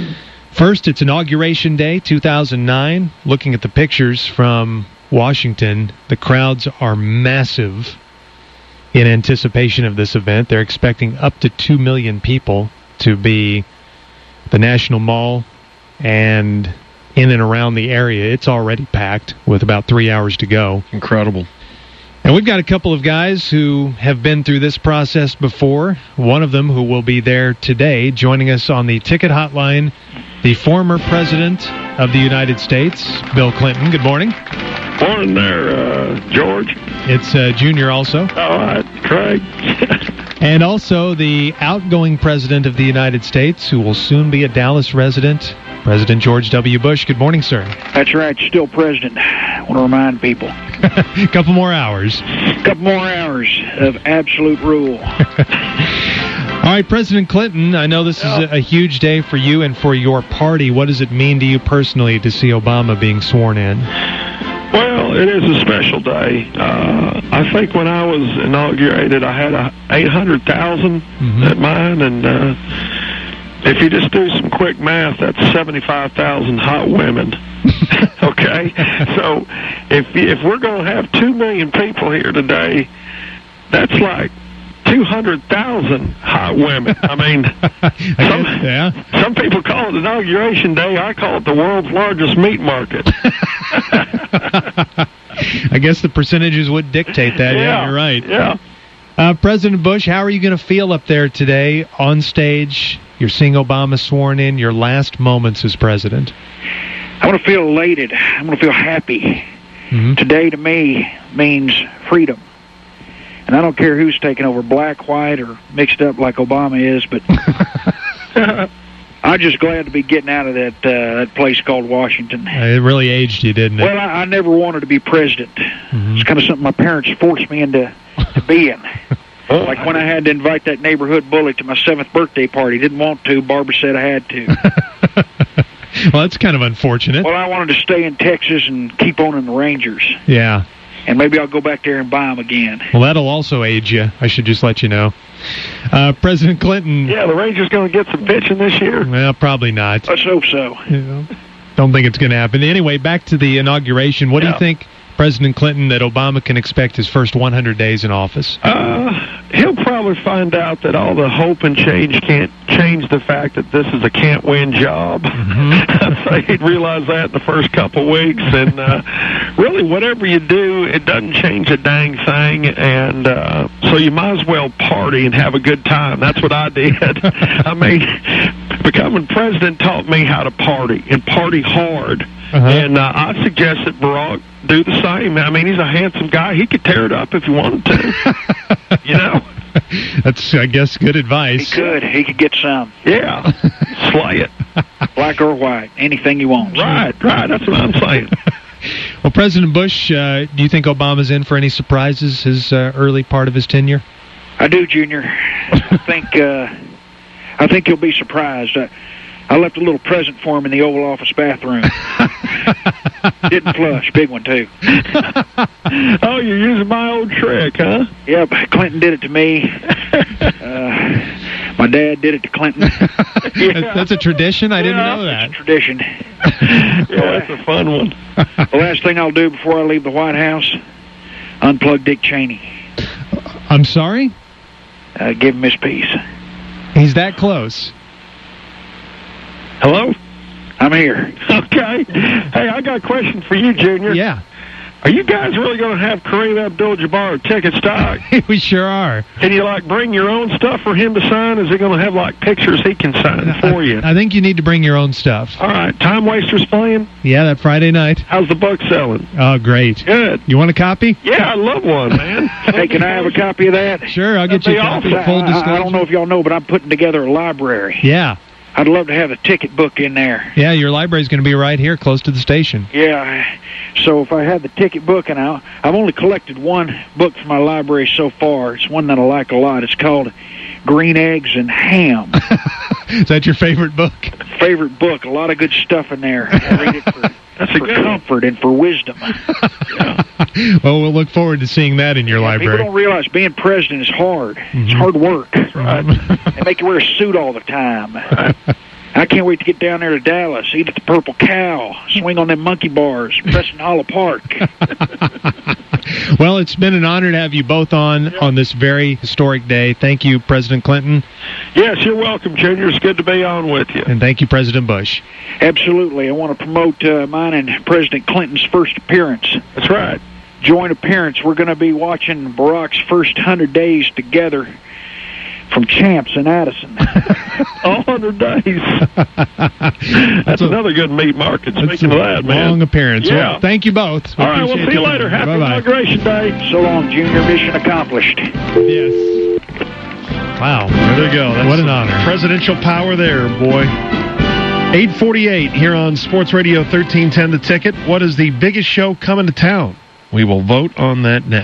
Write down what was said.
First, it's Inauguration Day, 2009. Looking at the pictures from Washington, the crowds are massive in anticipation of this event. They're expecting up to 2 million people to be at the National Mall and in and around the area. It's already packed with about 3 hours to go. Incredible. And we've got a couple of guys who have been through this process before. One of them who will be there today, joining us on the ticket hotline, the former President of the United States, Bill Clinton. Good morning. Morning there, George. It's Junior also. All right, Craig. And also the outgoing President of the United States, who will soon be a Dallas resident, President George W. Bush. Good morning, sir. That's right, still president. I want to remind people. A couple more hours. A couple more hours of absolute rule. All right, President Clinton, I know this is a huge day for you and for your party. What does it mean to you personally to see Obama being sworn in? Well, it is a special day. I think when I was inaugurated, I had 800,000 at mine, and if you just do some quick math, that's 75,000 hot women. Okay? So if we're going to have 2 million people here today, that's like 200,000 hot women. I mean, some people call it Inauguration Day. I call it the world's largest meat market. I guess the percentages would dictate that. Yeah, you're right. Yeah. President Bush, how are you going to feel up there today on stage? You're seeing Obama sworn in, your last moments as president. I'm going to feel elated. I'm going to feel happy. Today to me means freedom. And I don't care who's taking over, black, white, or mixed up like Obama is, but I'm just glad to be getting out of that place called Washington. It really aged you, didn't it? Well, I never wanted to be president. It's kind of something my parents forced me into being. Like when I had to invite that neighborhood bully to my 7th birthday party. Didn't want to. Barbara said I had to. Well, that's kind of unfortunate. Well, I wanted to stay in Texas and keep owning the Rangers. Yeah. And maybe I'll go back there and buy them again. Well, that'll also age you. I should just let you know. President Clinton. Yeah, the Rangers going to get some pitching this year? Well, probably not. Let's hope so. Don't think it's going to happen. Anyway, back to the inauguration. What do you think, President Clinton, that Obama can expect his first 100 days in office? He'll probably find out that all the hope and change can't change the fact that this is a can't-win job. So he'd realize that in the first couple of weeks. And really, whatever you do, it doesn't change a dang thing. And so you might as well party and have a good time. That's what I did. I mean, becoming president taught me how to party, and party hard. And I suggest that Barack do the same. I mean, he's a handsome guy. He could tear it up if he wanted to. You know? That's, I guess, good advice. He could. He could get some. Yeah. Slay it. Black or white. Anything you want. Right. That's what I'm saying. Well, President Bush, do you think Obama's in for any surprises his early part of his tenure? I do, Junior. I think he'll be surprised. I left a little present for him in the Oval Office bathroom. Didn't flush. Big one, too. Oh, you're using my old trick, huh? Yep. Clinton did it to me. My dad did it to Clinton. That's a tradition? I didn't know that. It's a tradition. Yeah, that's a fun one. The last thing I'll do before I leave the White House, unplug Dick Cheney. I'm sorry? Give him his piece. He's that close. Hello? I'm here. Okay. Hey, I got a question for you, Junior. Yeah. Are you guys really going to have Kareem Abdul-Jabbar ticket stock? We sure are. Can you, bring your own stuff for him to sign? Is he going to have, pictures he can sign for you? I think you need to bring your own stuff. All right. Time Wasters playing? Yeah, that Friday night. How's the book selling? Oh, great. Good. You want a copy? Yeah, I'd love one, man. Hey, can I have a copy of that? Sure, I'll get you a copy. Full disclosure. I don't know if y'all know, but I'm putting together a library. Yeah. I'd love to have a ticket book in there. Yeah, your library's going to be right here, close to the station. Yeah, so if I had the ticket book, and I've only collected one book from my library so far. It's one that I like a lot. It's called Green Eggs and Ham. Is that your favorite book? Favorite book. A lot of good stuff in there. I read it for comfort and for wisdom. Yeah. Well, we'll look forward to seeing that in your library. People don't realize being president is hard. It's hard work. Right. They make you wear a suit all the time. I can't wait to get down there to Dallas, eat at the Purple Cow, swing on them monkey bars, Preston Hollow Park. Well, it's been an honor to have you both on this very historic day. Thank you, President Clinton. Yes, you're welcome, Junior. It's good to be on with you. And thank you, President Bush. Absolutely. I want to promote mine and President Clinton's first appearance. That's right. Joint appearance. We're going to be watching Barack's first 100 days together from Champs in Addison. All 100 days. That's another good meat market. Speaking of that, man. Long appearance. Yeah. Well, thank you both. All right, we'll see you later. Happy Inauguration Day. So long, Junior. Mission accomplished. Yes. Wow. There you go. That's what an honor. Presidential power there, boy. 8:48 here on Sports Radio 1310 The Ticket. What is the biggest show coming to town? We will vote on that next.